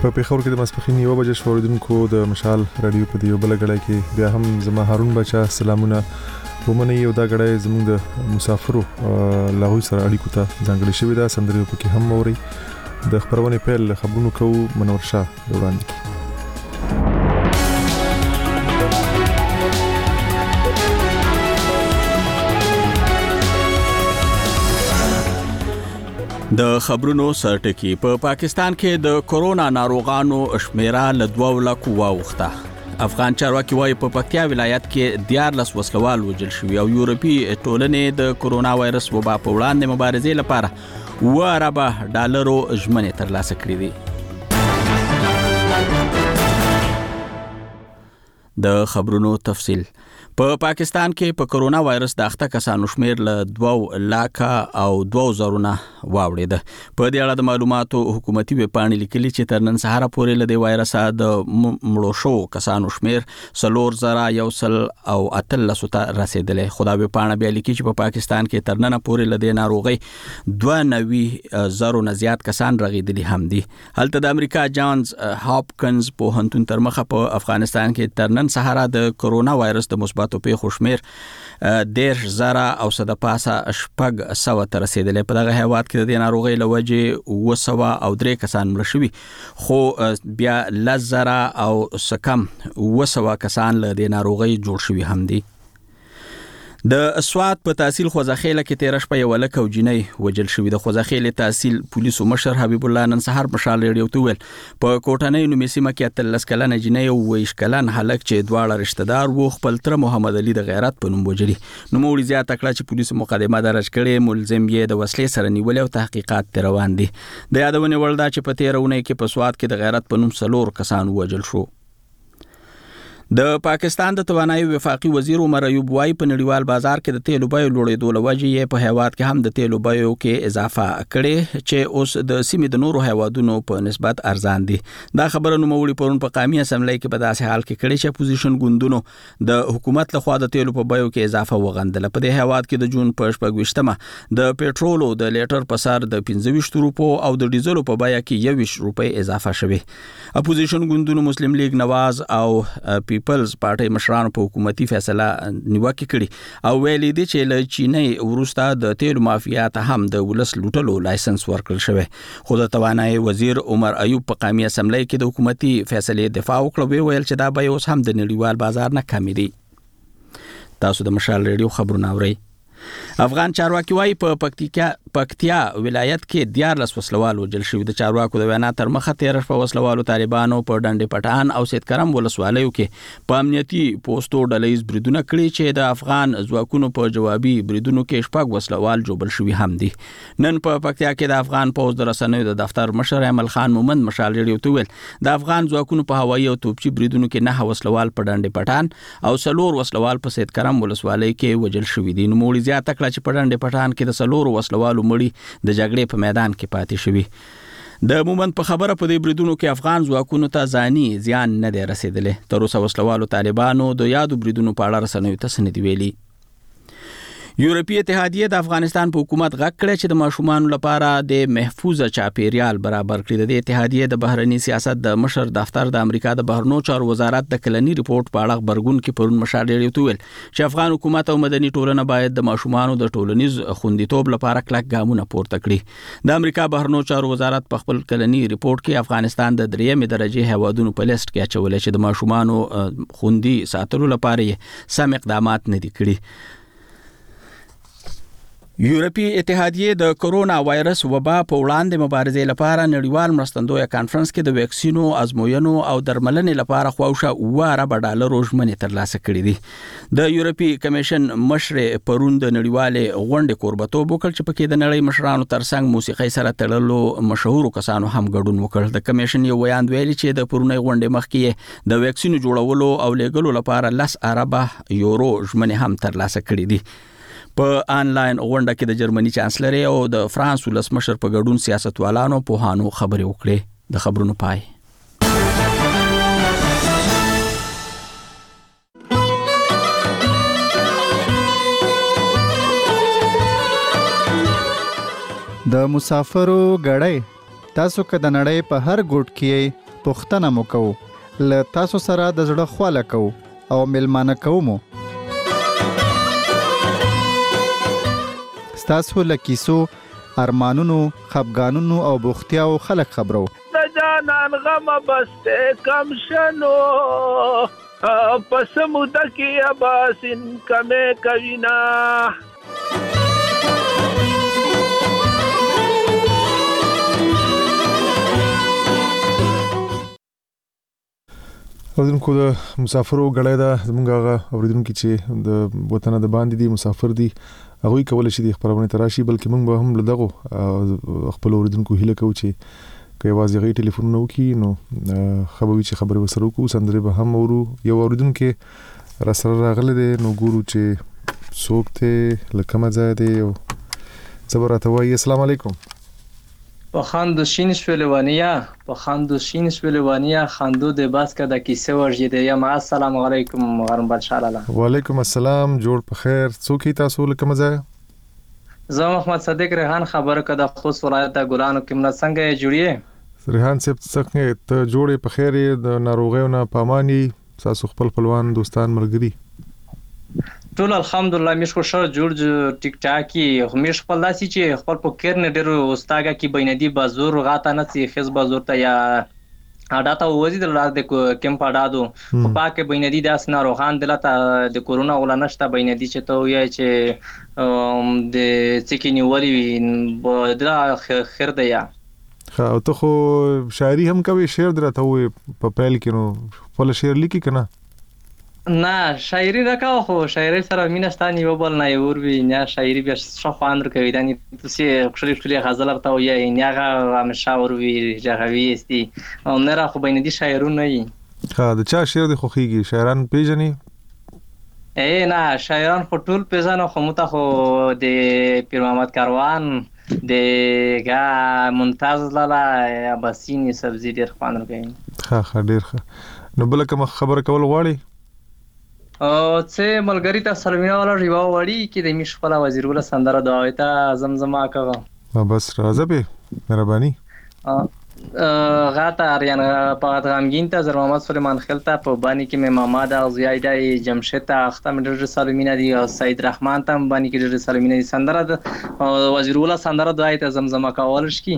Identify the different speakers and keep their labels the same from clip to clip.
Speaker 1: په پیښور کې د ماسپښین 1 بجې شوریدونکو د مشال رادیو په دیو بل غړای کې بیا هم زما هارون بچا سلامونه ومنه. یو دا غړای زموږ د مسافرو لاهوی سره اړیکو ته ځانګړي شوی دا سندري په کې هم موري د خبرونه پیل خبرونو کو منور شاه وړاندې.
Speaker 2: د خبرونو سرټکی په پاکستان کې د کورونا ناروغانو شمیره ل 2 لک واوخته. افغان چارواکي وايي په پکتیا ولایت کې 14 وسلوال وژل شوي او یورپی ټولنې د کورونا وایرس وبا په وړاندې مبارزې لپاره $1 ارب ژمنې ترلاسه کړې دي. د خبرونو تفصیل. په پاکستان کې په کورونا وایرس د اخته کسانو شمیر له 2 لک او 2000 نه واوړید. په دې اړه د معلوماتو حکومتي ویب پاڼې لیکلي چې تر نن سهار پورې له دې وایرس د مړو شو کسانو شمیر 4000 ته رسیدلی. خو دا ویب پاڼه بیا لیکي چې په پاکستان کې تر نن پورې له دې ناروغي 92,000 نه زیات کسان رغیدلي هم دي. هلته د امریکا جانز هاپکنز پوهنتون تر مخه په افغانستان کې تر نن سهار د کورونا وایرس د مثبت په خوشمیر 10,000 او صد پاسه شپږ سو تر رسیدلې. په دغه هیواد کې د ناروغۍ لوجه 203 کسان مړ شوي خو بیا 10,000 او سکم 200 کسان له دې ناروغۍ جوړ شوي هم دي. د اسوات په تحصیل خوځخیله کې 13 شپه یو لک او جنۍ وجل شوې. د خوځخیله تحصیل پولیسو مشر حبیب الله نن سهار مشال ریډیو ته ویل په کوټنۍ نومې سیمه کې 13 کلنه جنۍ او 20 کلن هلک چې دواړه رشتہ دار وو خپل تر محمد علي د غیرت په نوم وجلي. نو موري زیاته کړه چې پولیسو مقدمه درج کړې، ملزم یې د وسلې سره نیول او تحقیقات روان دي. د یادونه ولدا چې په 13 ونه کې په سوات کې د غیرت په نوم 4 کسان وجل شو. د پاکستان د توانایي وفاقي وزیر عمر ایوب وايي په نړیوال بازار کې د تیلو بیو لوړېدو لوجې یې په هیواد کې هم د تیلو بیو کې اضافه کړې چې اوس د سیمې د نورو هیوادونو په نسبت ارزان دي. دا خبره نوموړي پرون په قومي اسمبلی کې په داسې حال کې کړې چې اپوزیشن ګوندونو د حکومت لخوا د تیلو په بیو کې اضافه وغندله. په دې هیواد کې د جون په 28مه د پېټرولو د لیټر په سر د 25 روپو او د ډیزلو په بیه کې 21 روپۍ اضافه شوه. اپوزیشن ګوندونو مسلم لیگ نواز او پیپلز پارټي مشرانو په حکومتي فیصله نیوکه کړي او ویلي دي چې له چینی وروسته د تیلو مافیا ته هم د ولس لوټلو لایسنس ورکړل شوی. خو د توانایي وزیر عمر ایوب په قومي اسمبلی کې د حکومتي فیصلې دفاع وکړه، ویل چې دا به اوس هم د نړیوال بازار نه کم دي. تاسو د مشال ریډیو خبرونه اورئ. افغان چارواکي وايي په پکتیا ولایت کې 14 وسلوال وژل شوي. د چارواکو د وینا تر مخه 13 وسلوالو طالبانو په ډنډې پټان او سید کرم ولسوالیو کې په امنیتي پوسټو ډلهیز بریدونه کړي چې د افغان ځواکونو په جوابي بریدونو کې 6 وسلوال جوړل شوي هم دي. نن په پکتیا کې د افغان پوز د رسنیو د دفتر مشر عمل خان مومند مشال ریډیو ته ویل د افغان ځواکونو په هوایي او توپچي بریدونو کې 9 وسلوال په ډنډې پټان او 4 وسلوال په سید کرم ولسوالۍ کې وژل شوي دي. نو مولي زیاته کړه چې په ډنډې پټان کې د 4 وسلوالو مړي د جګړې په میدان کې پاتې شوي. د مومند په خبره په دې بریدونو کې افغان ځواکونو ته ځاني زیان نه دی رسیدلی. تر اوسه وسلوالو طالبانو د یادو بریدونو په اړه رسنیو ته څه نه دي ویلي. یورپی اتحادیه د افغانستان په حکومت غږ کړی چې د ماشومانو لپاره د محفوظه چاپیریال برابر کړي. د اتحادیه د بهرنی سیاست د مشر دفتر د امریکا د بهرنیو چارو وزارت د کلنی ریپورت په اړه خبرګون کې پرون مشال ریډیو ته ویل چې افغان حکومت او مدني ټولنه باید د ماشومانو د ټولنیز خوندیتوب لپاره کلک ګامونه پورته کړي. د امریکا بهرنیو چارو وزارت په خپل کلنی ریپورت کې افغانستان د 3مې درجه هیوادونو په لیست کې اچولې چې د ماشومانو خوندي ساتلو لپاره سم اقدامات نه دي کړي. یورپی اتحادیه د کورونا وایرس وبا په وړاندې مبارزې لپاره نړیوال مرستندویه کانفرنس کې د ویکسینو ازموینو او درملنې لپاره خواوشه $1 ارب ژمنې ترلاسه کړې دي. د یورپی کمیشن مشر پرون د نړیوالې غونډې کوربتوب وکړ چې پکې د نړۍ مشرانو ترڅنګ موسیقي سره تړلو مشهورو کسانو هم ګډون وکړ. د کمیشن یو ویاند ویلي چې د پرونی غونډې مخکې د ویکسینو جوړولو او لیږلو لپاره $10 ارب ژمنې هم ترلاسه کړې دي. په آنلاین غونډه کې د جرمني چانسلر او د فرانس ولسمشر په ګډون سیاستوالانو پوهانو خبرې وکړې. د خبرونو پای.
Speaker 3: د مسافرو غړې تاسو که د نړۍ په هر ګوټ کې پوښتنه مو کوو. له تاسو سره د زړه خواله کوو او میلمانه کوو مو. ستاسو له کیسو، ارمانونو، خفګانونو او بوختیاو خلک خبرو.
Speaker 4: د جانان غم بسته کم شنو پس موده کې اباسین کمه کوینا.
Speaker 1: اوریدونکو د مسافرو غړې دا زموږ هغه اوریدونکو چې د وطن د باندې دي مسافر دي هغه کول شي د خبرونه تراشي، بلکې موږ به هم لدغه خپل اوریدونکو هیله کوو چې که یوازې غي ټلیفون نو کی نو خبري چې خبره وسرو کو سندره به هم ورو یو اوریدونکو را سره راغله دي نو ګورو چې څوک ته لکه مزه دي او زبرته وای. السلام علیکم.
Speaker 5: پخاندو شینش ولوانیا خاندو د باسکه د کیسه ورجې دی. یا السلام علیکم غرم بادشاہ.
Speaker 1: وعلیکم السلام، جوړ په خیر. څوک تاسو لکه مزه؟
Speaker 5: زه محمد صدیق ریحان خبره کده خوست ولایت د ګلانو کې من څنګه جوړیه.
Speaker 1: ریحان صاحب څنګه ته جوړې په خیر د ناروغیو نه پاماني تاسو خپل خپلوان دوستان ملګری؟
Speaker 5: ټول الحمدلله مش خوشا جوړ ټیک ټاکي همیش خپل داسي چې خپل پوکر نه ډېر استاګه کې بینادي بازور غاته نه سي خز بازور ته یا اډاته وځي د لار د کیمپ اډادو په پاکه بینادي داس نه روغان دلته د کورونا ولا نشته بینادي چې ته وایي چې د سکینی ولی بدلا خیر دی. یا
Speaker 1: ته خو شاعري هم کوي، شعر درته وي په پیل کې نو فل شعر لیکي کنه؟
Speaker 5: نه شاعري راکاو، خو شاعري سره مینستانی وبل نه ور وی نه شاعري به شخواندر کوي دانی تاسو خپل غزل ارته وي نیغه مشاور وی جغوی استی او نه را خو بین دي شاعرونه ای.
Speaker 1: ها د چا شعر د خوخيږي شاعران پیژني؟
Speaker 5: نه شاعران خو ټول پیژنه، خو مت خو د پیر محمد کاروان د غا ممتاز لاله اباسینی سبزی ډیر خوان کوي.
Speaker 1: ها ډیر ښه. نو بل کوم خبر کول غواړي؟
Speaker 5: څه ملګری ته سلمیا ولا ریوا وړي کې د میش خپل وزیر ول سندره دعایته زمزمه کوه.
Speaker 1: بس راځه به مهرباني.
Speaker 5: غاته اریان په غمگین ته زر محمد سلیمان خلتا په بانی کې مې محمد ازیایدای جمشید اختم ډېر سالمینه دی او سید رحمان ته بانی کې ډېر سالمینه دی سندره وزیر ول سندره دعایته زمزمه کول شي.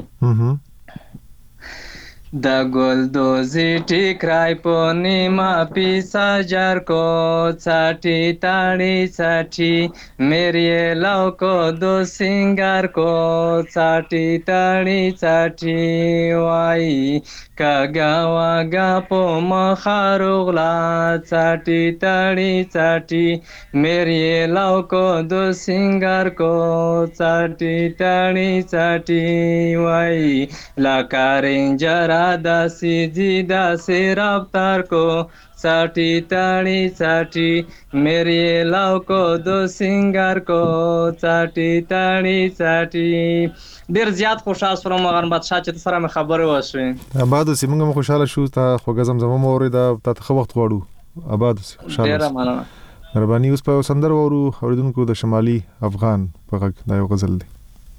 Speaker 5: د ګل دوزی ټیکرای په نیما پیسا جر کو چاټی تاړي چاټي میری لو کو دو سنگار کو چاټی تاړي چاټي وای کاګا واګا په مخاروغلا چاټی تاړي چاټي میری لو کو دو سنگار کو چاټی تاړي چاټي وای لا کارنجر داسی جی داسی رفتار کو چاٹی تاڑی چاٹی میری لاو کو دو سنگار کو چاٹی تاڑی چاٹی. ډیر زیات خوشاله سره مغان بادشاہ چې سره مې خبره وشوي.
Speaker 1: آباد اوسې موږ خوشاله شو ته خو غزم زمو مورې دا ته وخت غواړو. آباد اوسې خوشاله.
Speaker 5: ډیر مننه.
Speaker 1: مهرباني. اوس په سندر ورو اوریدونکو د شمالي افغان په غږ دا یو غزل دی.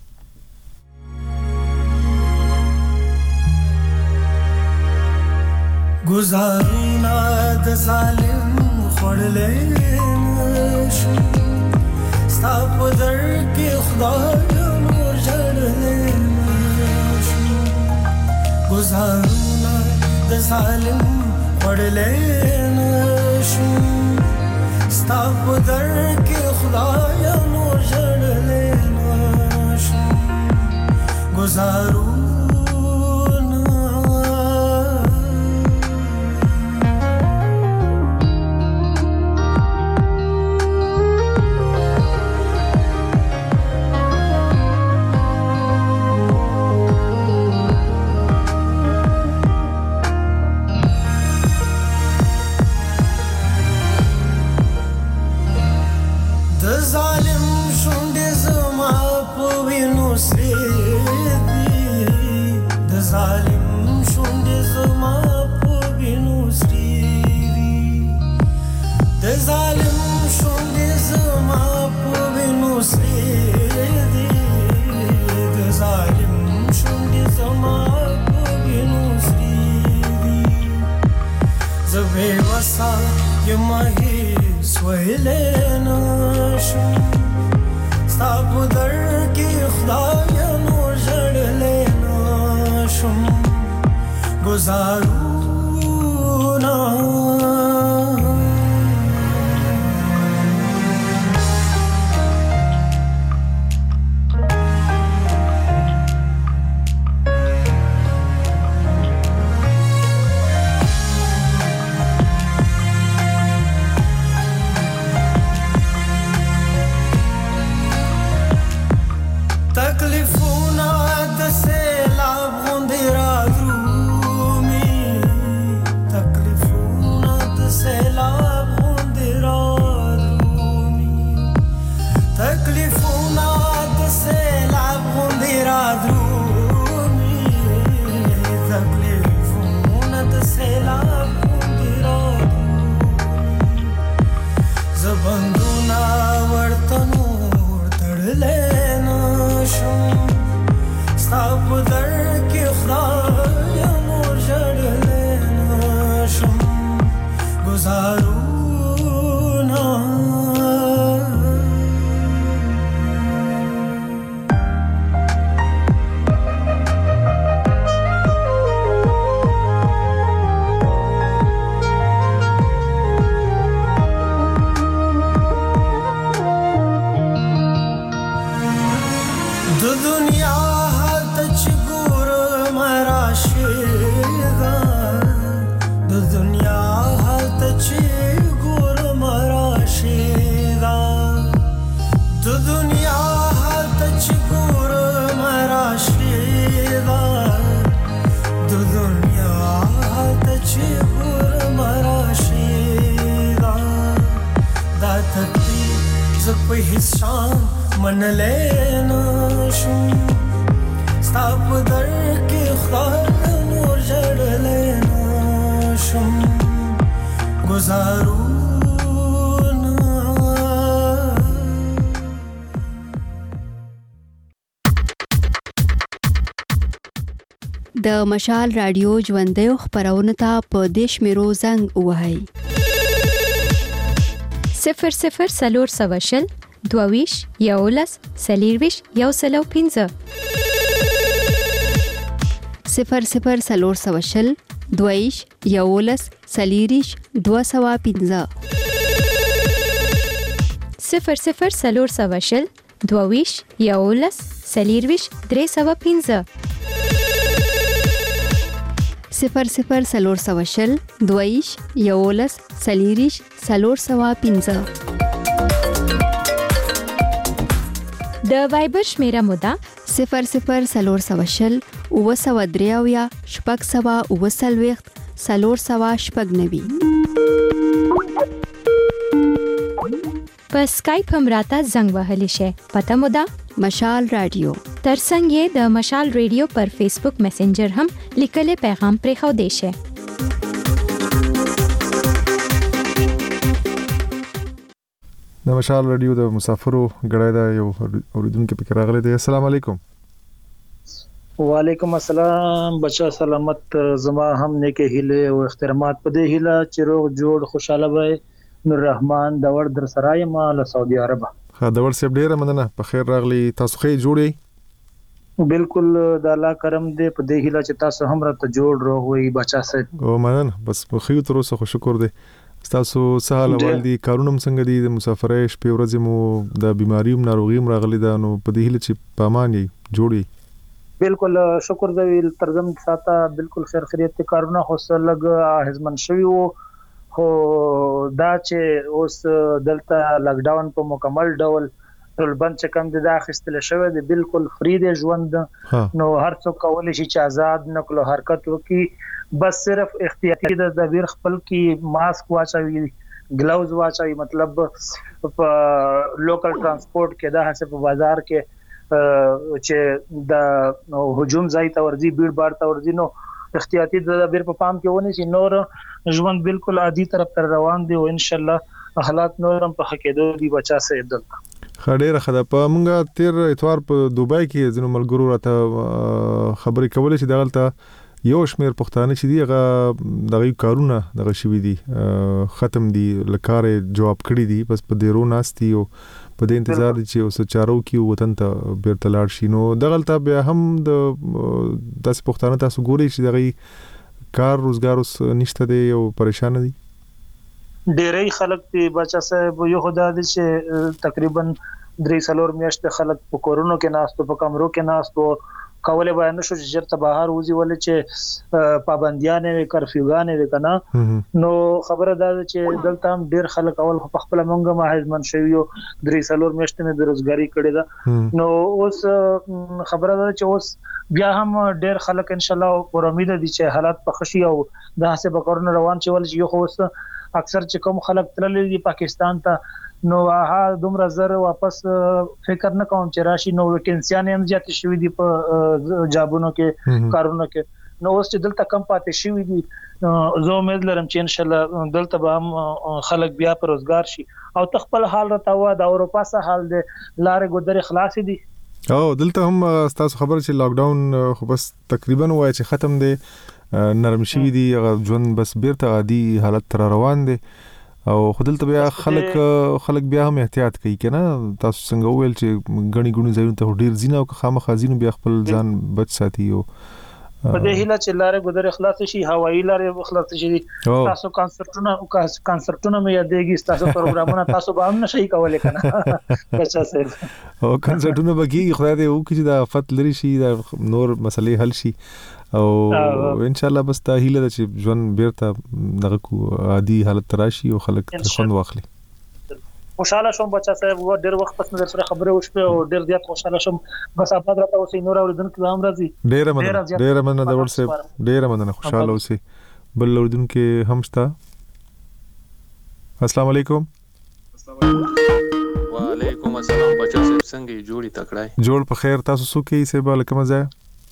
Speaker 6: گزارونا د ظالم خړلې نشو ستا په در کې خدای نور جړلې نشو گزارونا د ظالم خړلې نشو ستا په در کې خدای نور جړلې نشو گزارو سا یما هیڅ ویلې نشم ستا په در کې خدای نور ژړلې نشم گزارونه تکلیفونه د سیلاب غوندې را درومي تکلیفونه د سیلاب غوندې را درومي تکلیفونه د سیلاب غوندې را درومي تکلیفونه د سیلاب غوندې را درومي زبندونه ورته نور تړلې ستا په در کې خدای نور ژړلې نشم گزارونه په هیڅ شان منلې نشم ستا په در کې خدای نور ژړلې نشم گزارونه
Speaker 7: د مشال رادیو ژوندۍ خبرونه ته په دیش میرو زنګ وهاي
Speaker 8: 00 22 یولس سلیرویش یو سلو 15
Speaker 7: 00 22 یولس سلیریش 215
Speaker 8: 00 22 یولس سلیرویش 315
Speaker 7: 00 22 یولس سلیریش 315
Speaker 8: د وایبر شمیره مودا
Speaker 7: 00 اوسودریاویا شپږ سوا اوسلويخت سلور سوا شپږ نوي
Speaker 8: په سکایپ هم راته زنګ وهلی شي پته مودا
Speaker 7: مشال رادیو
Speaker 8: ترڅنګ یې د مشال رادیو پر فیسبوک میسنجر هم لیکلي پیغام پرې خو دی شي
Speaker 1: د مشال رادیو د مسافرو غړای دا یو اوریدونکو پکې راغلی دی. السلام علیکم.
Speaker 9: وعلیکم السلام بچا سلامت زما هم نیکه هیله او احترامات په دې هیله چې روغ جوړ خوشاله وي. نور رحمان داور در سرای ما له سعودي عرب.
Speaker 1: ها داور سیب ډیره مننه په خیر راغلی تاسو خې جوړی
Speaker 9: بالکل د الله کرم دې په دې هیله چې تاسو هم راته جوړ روغ وي بچا سره
Speaker 1: او مننه بس په خیر تر اوسه شکر دې تاسو سهال والدي کارونم څنګه دي د مسافرۍ شپې ورځې مو د بیماریوم ناروغیم راغلي دا نو په دې هیله چې پامانې جوړي
Speaker 9: بالکل شکر دې ترجم ساته بالکل خیر خیریت کارونه خو لګ حزمن شوی وو خو دا چې اوس دلته لاک ډاون په مکمل ډول ټول بند چې کم دي دا خستل شوی دی بالکل فری دی ژوند نو هر څوک کولای شي چې آزاد نقل او حرکت وکړي بس صرف احتیاطي د تدبیر خپل کی ماسک واچوي گلاوز واچوي مطلب په لوکل ترانسپورت کې دا هڅه په بازار کې چې د هجوم ځای ته ورځي بیړ بار ته ورځي نو احتیاطي تدبیر په پام کې ونی شي نور ژوند بالکل عادي طرف تر روان دي او ان شاء الله حالات نورم په حقیقت دی بچا سه دلته
Speaker 1: خډيره خدا په مونږه تیر اتوار په دوبای کې ځینو ملګرو راته خبرې کولې چې دغلته یو شمیر پښتانه چې دی هغه دغه کارونه دغه شوی دي ختم دي لکاره جواب کړی دي بس په ډیرو ناستي او په دې انتظار دي چې اوس چارو کې وطن ته بیرته لاړ شي. نو دغلته بیا هم د داس پښتانه تاسو ګوري چې دغه کار روزګار اوس نشته دی او پریشان دي.
Speaker 9: ډېرې خلک ته بچا صاحب یو خدای دې چې تقریبا 3 میاشتې خلک په کورونو کې ناستو په کمرو کې ناستو کوله بیان شو چې چرته بهر وځي ولې چې پابندیانه وي کرفیوګانه وي کنه. نو خبره ده چې دلته هم ډېر خلک اول په خپل منګه ما حزمن شوی یو 3 میاشتې نه بیروزګاری کړې ده. نو اوس خبره ده چې اوس بیا هم ډېر خلک ان شاء الله پر امید دي چې حالات په خشي او د حساب کورونه روان شي ولې یو خو اکثر چې کوم خلک تللی دي پاکستان ته نو هغه دومره زر واپس فکر نه کوم چې راشي. نو ویکنسیان هم زیات شوي دي په جابونو کې کارونو کې. نو اوس چې دلته کم پاتې شوي دي زه امید لرم چې ان شاء الله دلته به هم خلک بیا پر روزګار شي او تخپل حال راتاوه د اروپا سره حال دي لارې ګودرې خلاص دي.
Speaker 1: او دلته هم تاسو خبر چې لاک ډاون خو بس تقریبا وای چې ختم دی نرم شوی دی ژوند بس بیرته عادي حالت تر روان دی او خدلته بیا خلک بیا هم احتیاط کوي کنه. تاسو څنګه ویل چې غني ځایونه ته ډیر زینه او خامخازینو بیا خپل ځان بچ ساتي او
Speaker 9: په دې هیله چې لارې ګذر اخلاص شي هوایي لارې اخلاص شي. تاسو کانسرټونه مې یادېږي تاسو پروګرامونه تاسو به هم نشئ کولای کنه بچا سره
Speaker 1: او کانسرټونه بګي خدای دې وکړي چې دا افت لري شي دا نور مسلې حل شي او ان شاء الله بس ته هیله ده چې ژوند بیرته دغه کو عادي حالت راشي او خلک خوند واخلي.
Speaker 9: خوشاله شوم بچا صاحب و ډېر وخت پس نظر سره خبره وشوه او ډېر زیات خوشاله شوم بس آباد راته اوسې نور اوریدونکو هم راځي.
Speaker 1: ډېر مننه د ور صاحب ډېر مننه خوشاله اوسې بل اوریدونکو هم شته. السلام علیکم.
Speaker 10: وعلیکم السلام بچا صاحب څنګه جوړی تکړای
Speaker 1: جوړ په خیر تاسو سو کې سه بل کوم ځای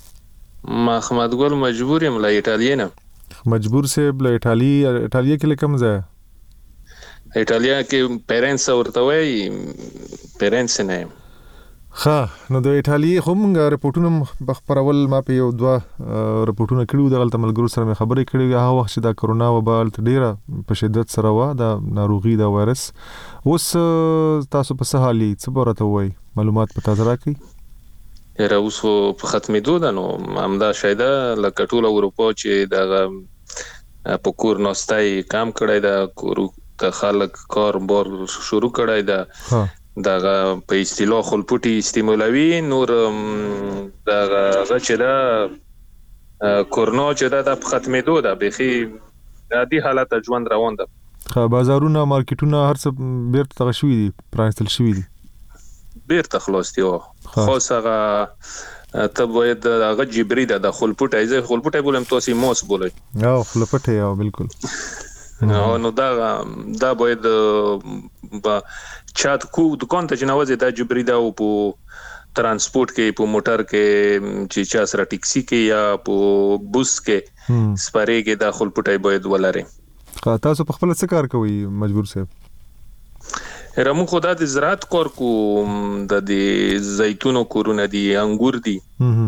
Speaker 10: محمد ګل مجبور یم لا ایتالیا نه
Speaker 1: مجبور سه بل ایتالیا کې کوم ځای
Speaker 10: ایتالیا کې پیرنټس ورته وای پیرنټس نه
Speaker 1: ښه. نو د ایتالیا کومه رپورټونه خبرول ما په یو دوا رپورټونه کړیو د غلط ملګرو سره مې خبرې کړې هغه وخت چې دا کرونا وبا ډیره په شدت سره وا د ناروغي د وایرس اوس تاسو په څه حالي څه ورته وای معلومات پتا درکې
Speaker 10: اوس په ختمېدو ده. نو همدا شایده لکه ټول اروپا چې د پکور نوستای کام کړی دا کورو ته خلک کار بار شروع کړی دا دغه په استیلو خلپوټي استیمولوي نور دغه چې دا کورنا چې دا د ختمېدو ده بخي د دې حالت ژوند روان ده.
Speaker 1: خا بازارونه مارکیټونه هر څه بیرته تغشوي دي پرانستل شوي دي
Speaker 10: بیرته خلاص دي خاص هغه ته باید هغه جبري ده د خلپوټي ځای خلپوټي بولم تاسو موس بولئ
Speaker 1: او خلپوټي او بالکل
Speaker 10: نو دا باید با چات کو دکان ته جنوازه دا جبري دا او په ترانسپورت کې په موټر کې چې چا سره ټیکسي کې یا په بوس کې سپاره کې دا خلپوټي باید ولري.
Speaker 1: تاسو په خپل څه کار کوي مجبور صاحب؟
Speaker 10: رمو خدا د زراعت کار کو د زیتونو کورونه دي انګور دي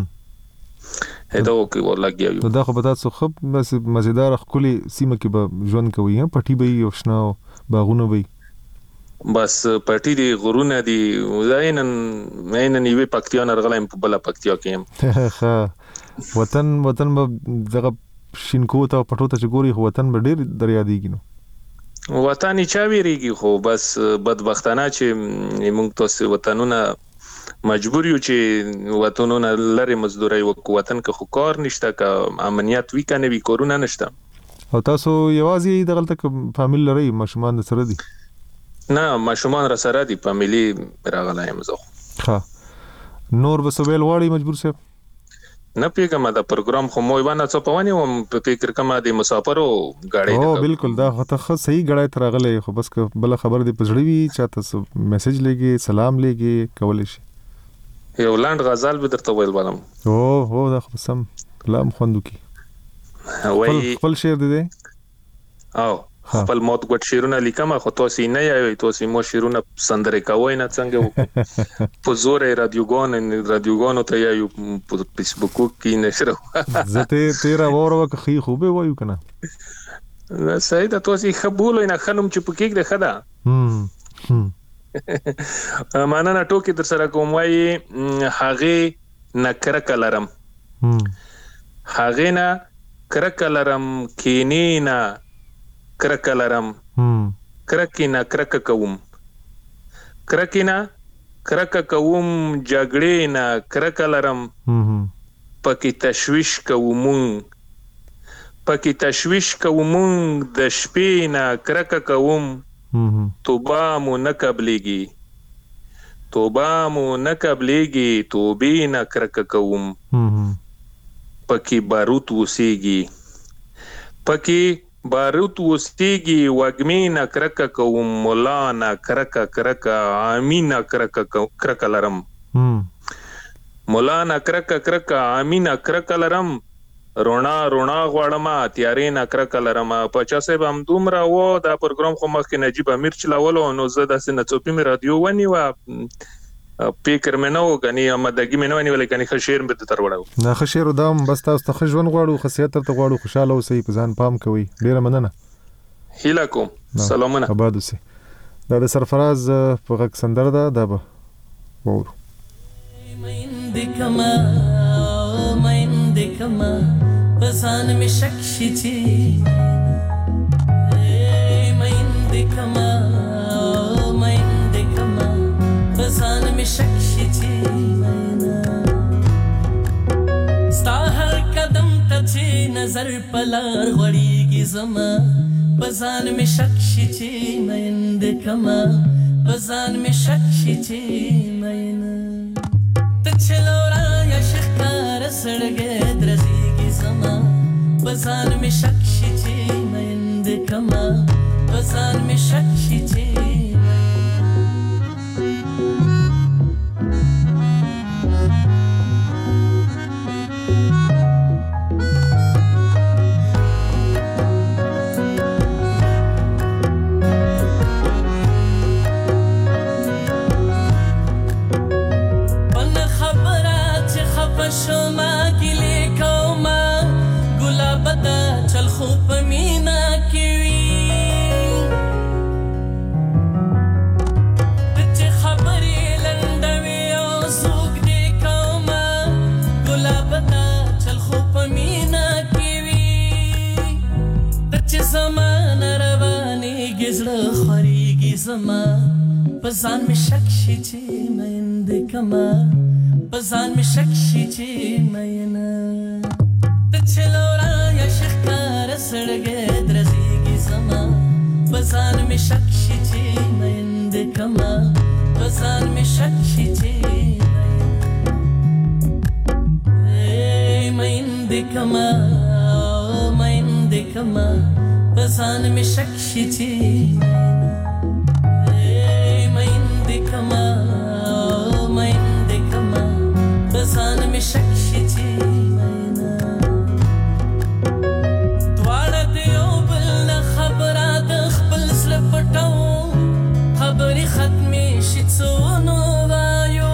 Speaker 10: هدا وکي ولګیو
Speaker 1: دا خو به تاسو خپ بس مزیدار خولي سیمه کې به ژوند کوي پټي به او شنو باغونه به
Speaker 10: بس پټي دي غرونه دي زاینن نیوي پکتیا نرغلایم په بل پکتیا کې
Speaker 1: ها وطن به دغه شینکو ته پټو ته ګوري خو وطن به ډیر دریا دیږي نو
Speaker 10: وطن چا ویریږي خو بس بدبختانه چې موږ تاسو وطنونه مجبور یو چې وطنونه لري مزدوري وکوتن که خو کار نشته که امنیت وی کنه وی کورونه نشته.
Speaker 1: او تاسو یوازې دغلته فامیل لري ماشومان سره دي؟
Speaker 10: نه ماشومان را سره دي فامیلی راغلایم زه.
Speaker 1: ښه نور وسویل واړی مجبور صاحب
Speaker 10: نه پیګم دا پروګرام خو مو ونه څه پوانی و په فکر کما د مسافرو غاړي
Speaker 1: او بالکل دا خو صحیح غړای تر غلې خو بس بل خبر دی پزړی وی چاته میسج لګي سلام لګي کول شي
Speaker 10: یو لاند غزل به درته ویل بلم
Speaker 1: او دا خو سم کلام خوندو کی
Speaker 10: وای
Speaker 1: خپل شعر دی
Speaker 10: او خپل موت ګټ شیرونه لیکم خو تاسو نه یې تاسو مو شیرونه سندره کوي نه څنګه په زور رادیوګون ته یو په فیسبوک کې نشره
Speaker 1: زته تیرا وره خې خوبه وایو کنه
Speaker 10: صحیح ده تاسو خبول نه خنم چې پکې ده خدا معنا نه ټوکی در سره کوم وای هغه نکره کلرم هغه نه کرکلرم کینینا کرکلرم کرکینا کرککوم کرکینا کرککوم جګړینا کرکلرم پکې تشویش کوم د شپې نه کرککوم توبه مو نه قبلېږي توبې نه کرککوم پکې باروت وسیږي وګمې نه کرککوم مولا نه کرکا امینا کرکلرم مولا نه کرکا امینا کرکلرم رونا غواړم تیارې نه کرکلرم په چا صاحب هم دومره و دا پروګرام خو مخکې نجیب امیر چلاولو نو زه داسې نڅوپی مې رادیو ونیوه فکر مې نه وګنی امدګي مې نه ونیولې کني خشیر مې تر وړاو
Speaker 1: نه خشیر دام بس تاسو ته ژوند غواړو خاصیت ته غواړو خوشاله اوسئ په ځان پام کوئ ډیره مننه
Speaker 10: هیله کوم سلامونه
Speaker 1: آباد اوسئ دا د سرفراز په غږ سندره ده دا به وورو
Speaker 6: مایندکما بزان می شک شتی مایندکما بزان می شک شتی ستا هر قدم ته نظر پلار غړیږي زما بزان می شک شتی مایندکما بزان می شک شتی ماینا تچلورا یا شکار سړګې درځيږي زما بزان می شک شتی مایندکما بزان می شک شتی شما ګلې کوما ګلاب دا چل خو په مینا کې وی چې خبرې لنډوي او زوګ دې کوما ګلاب دا چل خو په مینا کې وی چې زمان رواني گزړه خوريږي زما پسان می شک شي چې مند کما بزان می شک شي چې مینا تچلورا یا شکار سړګې درځيږي زما بزان می شک شي چې مند کما بزان می شک شي چې مند کما بزان می شک شي چې مند کما بزان می شک شي چې مینا دواړه دیو بل خبره د خپل سره پټاو خبري ختمي شي څونو وایو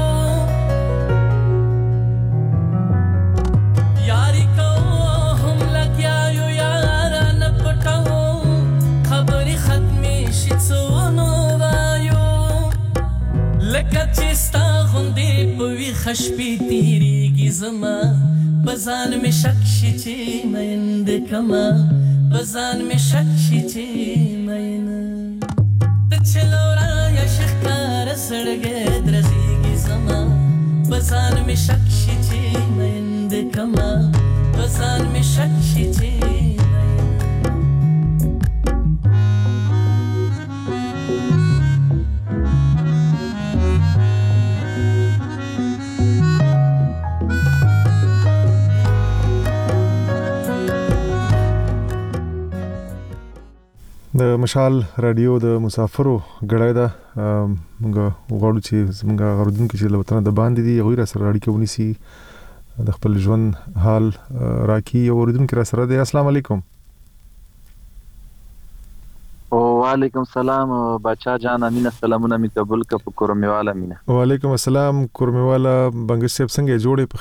Speaker 6: یاري کو هم لګیاو یار نه پټاو خبري ختمي شي څونو وایو لکه چې ستا غوندې پوي خشپی تیریږي زما بزان می شک شي چې مند کما بزان می شک شي چې مینا تچلورا یا شکار سړګې درځيږي زما بزان می شک شي چې مند کما بزان می شک شي چې
Speaker 1: د مشال رادیو د مسافرو غړای دا موږ غواړو چې زموږ غوړدونکو چې له وطن د باندې دي غوړي را سره اړیکه ونیسي د خپل ژوند حال راکی او غوړدونکو را سره دي. السلام علیکم.
Speaker 11: وعلیکم سلام بچا جان امینه سلامونه می قبول ک په کورمیواله امینه.
Speaker 1: وعلیکم السلام کورمیواله بنګ صاحب څنګه جوړې په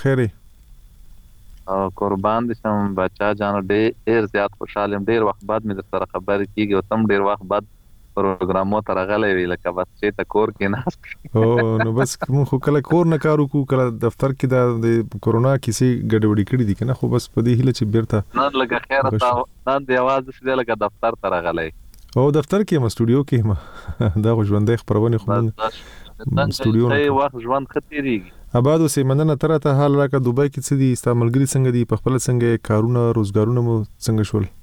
Speaker 1: خیره؟
Speaker 11: قربان دي سم بچا جان ډېر زیات خوشاله ډېر وخت بعد می سره خبرې کیږي او تم ډېر وخت بعد پروګرامو ته راغلی وی لکه بس چې ته کور کې نه
Speaker 1: او نو بس کوم خو کله کور نه کارو کو کله دفتر کې د کورونا کیسې ګډوډي کړې دي کنه خو بس په دې هله چې بیرته
Speaker 11: نن لکه خیر تاسو نن دی आवाज دې لکه دفتر ته راغلی
Speaker 1: او دفتر کې ما سټوډیو کې ما دا ژوندې خبرونه خو
Speaker 11: سټوډیو نه وخت ژوند خطرېږي
Speaker 1: آباد اوسې مننه تر ته حال راکا دوبای کې څه دي استعمالګری څنګه دي په خپل څنګه کارونه روزګارونه مو څنګه شول؟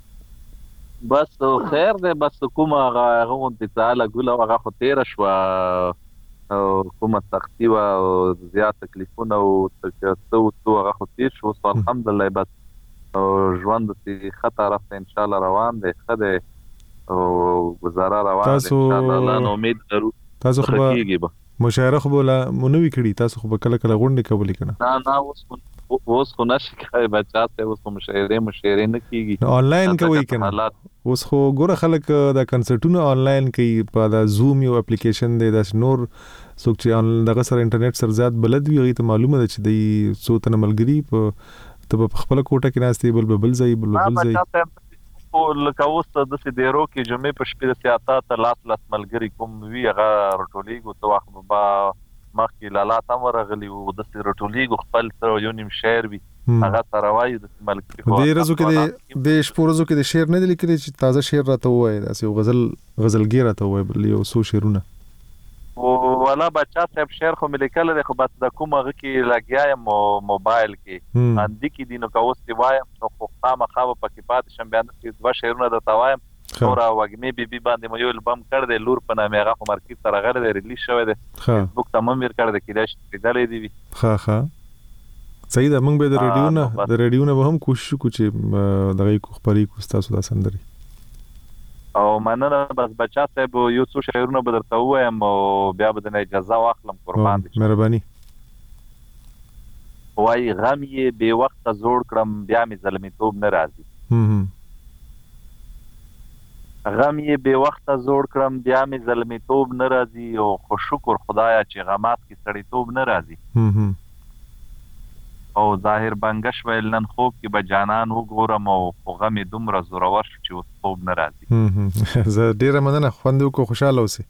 Speaker 11: بس خیر ده بس کومه هغه انتقال غوله هغه خو تیر شو او کومه سختي او زیات تکلیفونه او تو هغه خو تیر شو الحمدلله بس ژوند دې خطر رافته ان شاء الله روان دی خده او گزاره روان دی ان شاء الله الله امید درو
Speaker 1: تاسو خو مشاعره خو بوله مونوي کړی تاسو خو کله کله غونډه کولی کنه
Speaker 11: نه اوس خو نشي کوي بچا ته اوس مشاعره نه کیږي
Speaker 1: آنلاین کوي کنه اوس خو ګوره خلک د کنسرټونو آنلاین کوي په دا زوم یو اپلیکیشن دی د نور څوک چې دغه سره انټرنیټ سره زیات بلد وي ته معلومه ده چې د څو تن ملګری په خپل کوټه کې ناستې بل ځای
Speaker 11: او لکه اوس د سیدرو کې جمعې په شپې د سیاست لاس ملګری کوم وی هغه رټولېګو ته واخ با مخکې لاله تمره غلی او د سیرټولېګو خپل تر یو نیم شعر وی هغه تروای د ملګری
Speaker 1: د ورځو کې د شپورزو کې د شعر نه لیکلي چې تازه شعر راته وای داسې غزلګي راته وای بل یو سو شعرونه
Speaker 11: او ولا بچا صاحب شعر خو ملکل دی خو بس د کومه کې لګیایم موبایل کې اندی کې دینو کاوس دی وایم نو خو خامخا په کې پات شم بیان کې دوه شعرونه د توایم اورا وګمې بي باندې مې یو البم کړ دې لور په نامه هغه مارکیټ سره غړ دې ریلیز شوی دی فیسبوک تمام ور کړ دې کېداش دې دی
Speaker 1: ها صحیح ده موږ به د ریډیو نه هم کوشش وکړو چې دغه خبرې کو تاسو دا سندري
Speaker 11: او مننه بس بچا صاحب یو څو شعرونه به درته وایم او بیا به د اجازه واخلم قربان دي
Speaker 1: مهرباني
Speaker 11: وای غم یې به وخت زوړ کړم بیا مې ظلمیتوب نه راځي غم یې به وخت زوړ کړم بیا مې ظلمیتوب نه راځي او خو شکر خدایا چې غمات کې سړیتوب نه راځي او ظاهر بنگش ویل نن خوب کې به جانان وګورم او غم دومره زورور شو چې خوب نه راځي
Speaker 1: زه ډیره مننه خوند وکړو خوشاله اوسئ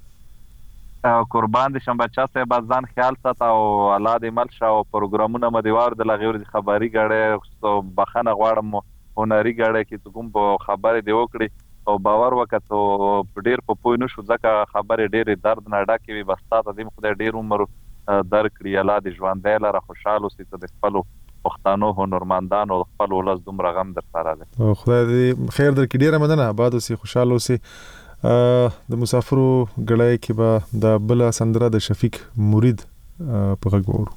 Speaker 11: قربان دي شم بچا صاحب ځان خیال ساته او الله دې مل شه او پروګرامونه مدیوار د لغیر د خبري غړې بخنه غواړم هنري غړې کې کوم په خبره دی وکړي او باور وکړو ډیر په پوینو شو ځکه خبره ډیر درد نه ډاکې وي بس تاسو دې خدای ډیر عمر درکړي الله دې ژوند دی لره خوشاله اوسئ ته د خپل پښتنو هنرمندانو خپل ولس دومره غم در سره دی
Speaker 1: او خدای دې خیر درکړي ډیره مننه آباد اوسئ خوشاله اوسئ د مسافرو غړای کې به د بل سندره د شفیق مرید په غږ وورو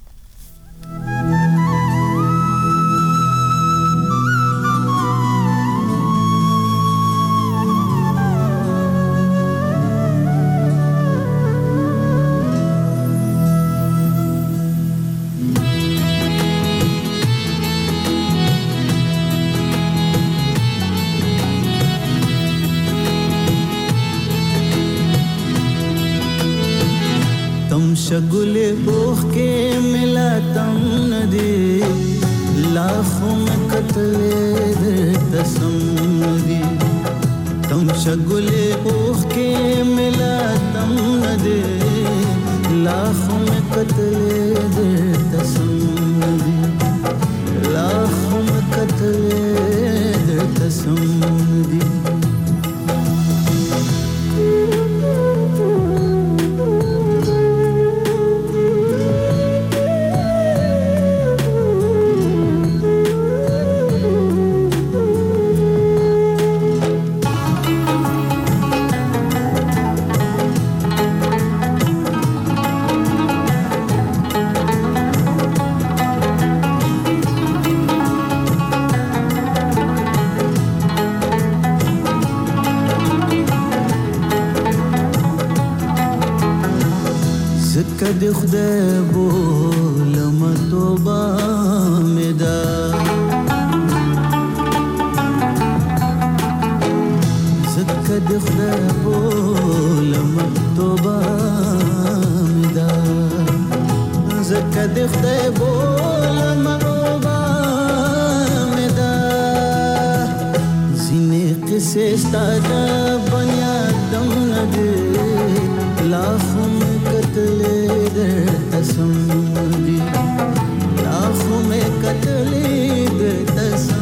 Speaker 12: शगुले बोख के मिला तम नदी लाखों में कतले तसम नदी तुम शगुले बोख के मिला तम नदी लाखों में कतले तसम नदी लाखों में कतले तसम नदी کدی خدای بولم توبه مدا زکد لمکتوبه مې ده ځکه د خدای بولمه اوبه مې ده ځینې قصې ستا د بنیادم نه دي لا خو مې کتلې درته سم دي لا خو مې کتلې درته سم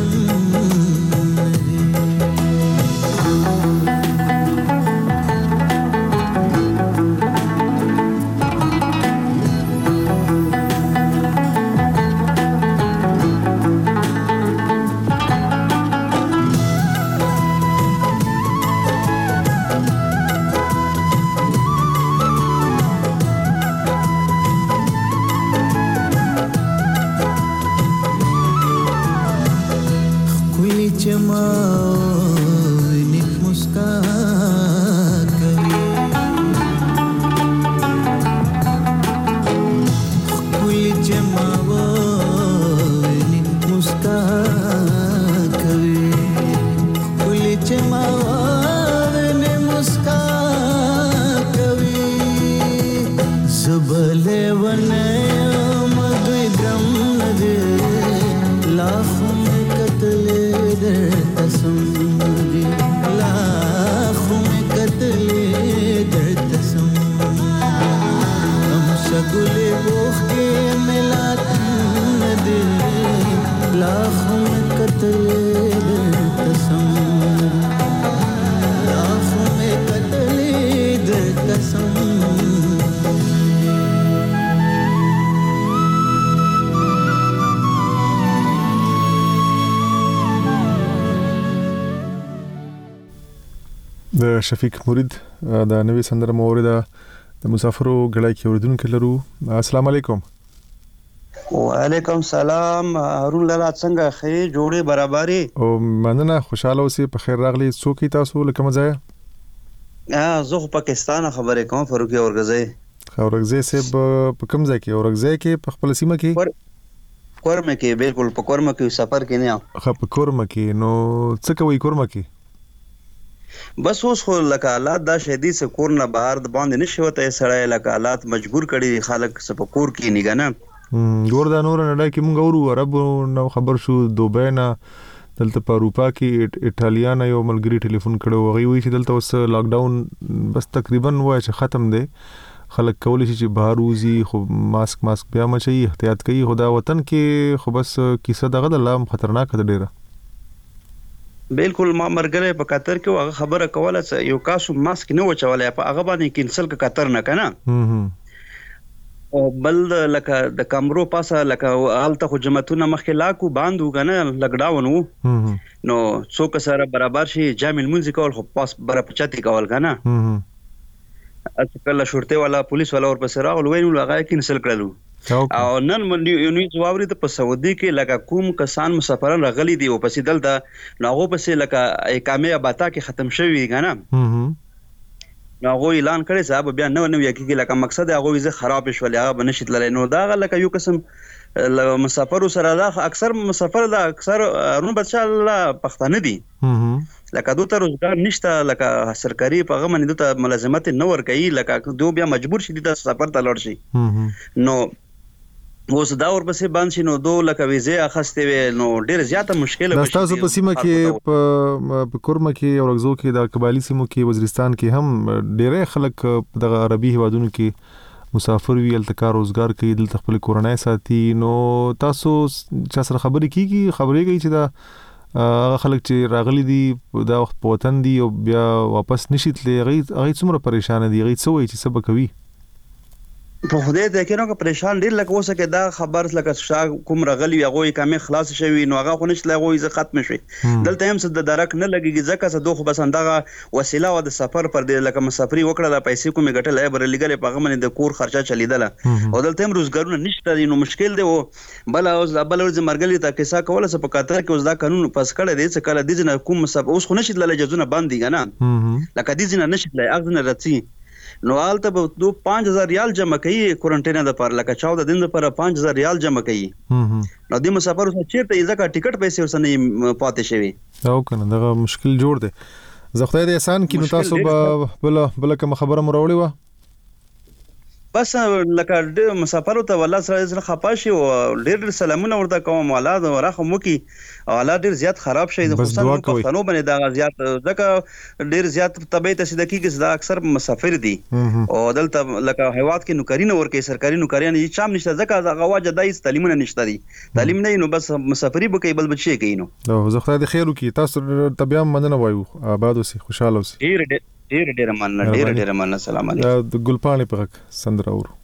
Speaker 1: د شفیق مرید د نوې سندره موریده د مسافرو غړای کې اوردونکو لرو. السلام علیکم.
Speaker 13: وعلیکم السلام. هارون لالا څنګه خې جوړې برابرې
Speaker 1: او مننه خوشاله اوسې په خیر راغلی. څوک تاسو لکه مزه؟
Speaker 13: زه پاکستان خبرې کوم فاروقي اورغزي.
Speaker 1: اورغزي صاحب په کوم ځای کې؟ اورغزي کې په خپل سیمه کې
Speaker 13: کورمه کې بالکل په کورمه کې سفر کې نه
Speaker 1: په کورمه کې. نو څه کوي کورمه کې؟
Speaker 13: بس اوس خو لکه حالات دا شدي سه کور نه بهر د باندې نشي وته سړی لکه حالات مجبور کړي خلک سپکور کې نه غنه
Speaker 1: ګور دا نور نه کې مونږ ورو عرب نو خبر شو دوبه نه دلته په اروپا کې ایټالیا نه یو ملګری ټلیفون کړو غوي وی چې دلته اوس لاک ډاون بس تقریبا وای چې ختم دی خلک کولی شي چې بهر وځي خو ماسک بیا مچي احتیاط کوي خدا وطن کې خو بس کیسه دغه د لام خطرناک ده ډیره.
Speaker 13: بالکل ما مرګره په قطر کې هغه خبره کوله چې یو کاسو ماسک نه وچولای په هغه باندې کینسل ک قطر نه کنه او بل لکه د کمرو پاسه لکه حالت خو جمعتونه مخکې لاکو باندې غنه لګډاون وو نو څوک سره برابر شي جامل منځ کول خو پاس بر پچاتی کول کنه اته شورته والا پولیس والا اور پسې راغلو وینو هغه کینسل کړلو او نن یو ځوابري ته په سعودي کې لکه کوم کسان مسافران راغلي دي او پسې دلته ناغو پسې لکه اقامه اباتا کې ختم شوی غنه ناغو اعلان کړی صاحب بیا نو یقیني لکه مقصد هغه ویزه خراب شول هغه بنشت لری نو دا لکه یو قسم مسافر سره دا اکثر مسافر دا اکثر رون بچا الله پښتانه دي لکه دوی ته روزګار نشته لکه سرکاري په غمن دوی ته ملازمت نه ور کوي لکه دوی بیا مجبور شي د سفر ته لړ شي نو اوس دا ور پسې باندې نو دو لکه ویزه اخسته وي نو ډیر زیاته مشکله
Speaker 1: وشي. تاسو په سیمه کې په کورمه کې او رغزو کې د قبایلی سیمو کې وزیرستان کې هم ډیره خلک د عربي هوادونو کې مسافر وی التکار روزګار کوي دلته خپل کورنۍ ساتي. نو تاسو چا سره خبرې کوي چې دا خلک چې راغلي دي دا وخت په وطن دي او بیا واپس نشي تللی هغه څومره پریشان دي هغه څه وایي چې سبا کوي
Speaker 13: په خوده د کینو که پریشان ډیر لکه اوسه کې دا خبر لکه شا کوم رغلی هغه کمه خلاص شوی نو هغه خو نشله هغه ز ختم شي دلته هم د درک نه لګيږي ځکه چې دوه بس اندغه وسیله و د سفر پر دی لکه مسافری وکړه د پیسې کومه ګټل بر لګل په غمن د کور خرچه چلیدله او دلته هم روزګارونه نشته نو مشکل دی او بل ورځ مرګلی ته کیسه کوله چې په قطر کې اوس دا قانون پاس کړی دی چې کله د جن کوم مسافر اوس خو نشي تللی جزونه باندې غنه لکه د جن نشي تللی اغزنه راتي نو حالت به 5000 ریال جمع کوي کوارنټاین د پر لکه 14 دن د پر 5000 ریال جمع کوي نو د مسافر سره چیرته ځکه ټیکټ پیسې ورسنه پاتې شوی
Speaker 1: او کنه دا مشکل جوړ دی. زه خدای دې احسان کینو تاسو بل کوم خبره مروړی و
Speaker 13: بس لکه ډېر مسافر ته والله سره خپاشي او ډېر سلامونه ورته کوم اولاد راخه مو کی اولاد ډېر زیات خراب شي د خصوصا پښتنو باندې دا زیات ځکه ډېر زیات طبيعت سده کیږي چې دا اکثر مسافر دي او دلته لکه هیواد کې نوکری نه ورکي سرکاري نوکریان یې چام نشته ځکه دا غواجه دای تعلیمونه نشته دي تعلیم نه نو بس مسافری به کوي بل بچي کوي نو
Speaker 1: زه خدای دې خیر وکي تاسو ته بیا مننه وایو آباد اوسئ خوشاله اوسئ
Speaker 13: ډېر مننه سلام علیکم
Speaker 1: د ګلپاڼې په غږ سندره اورو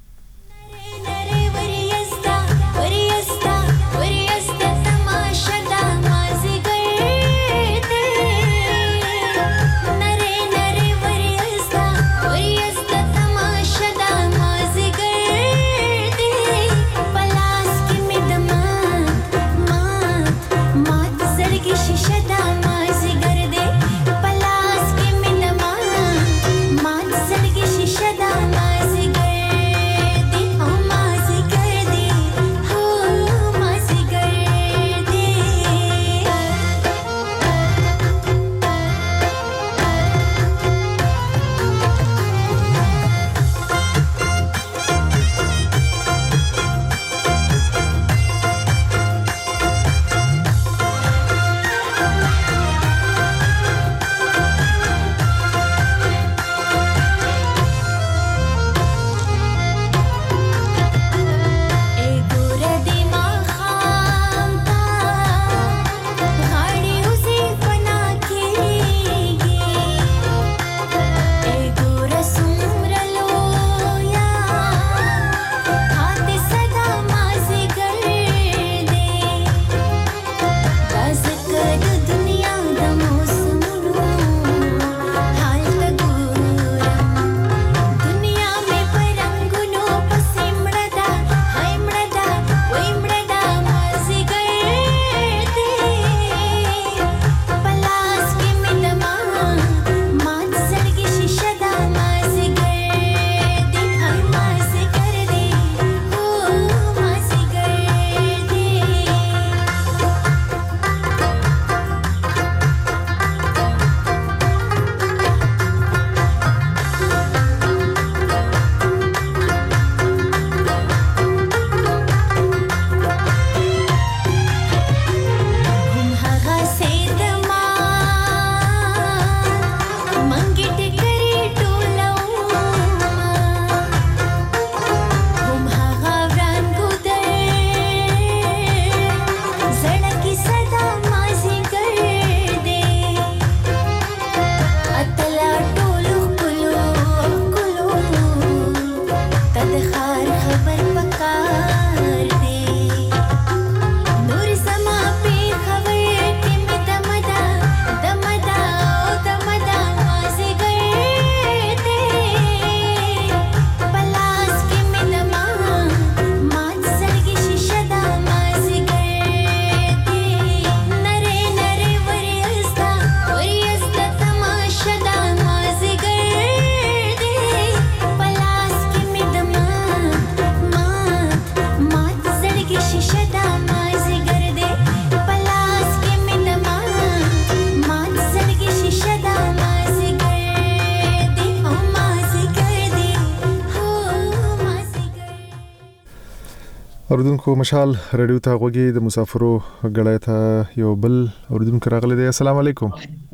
Speaker 1: اوردونکو مشال رادیو ته غوږی د مسافرو غړای ته یو بل اوردونکو راغلی دی السلام علیکم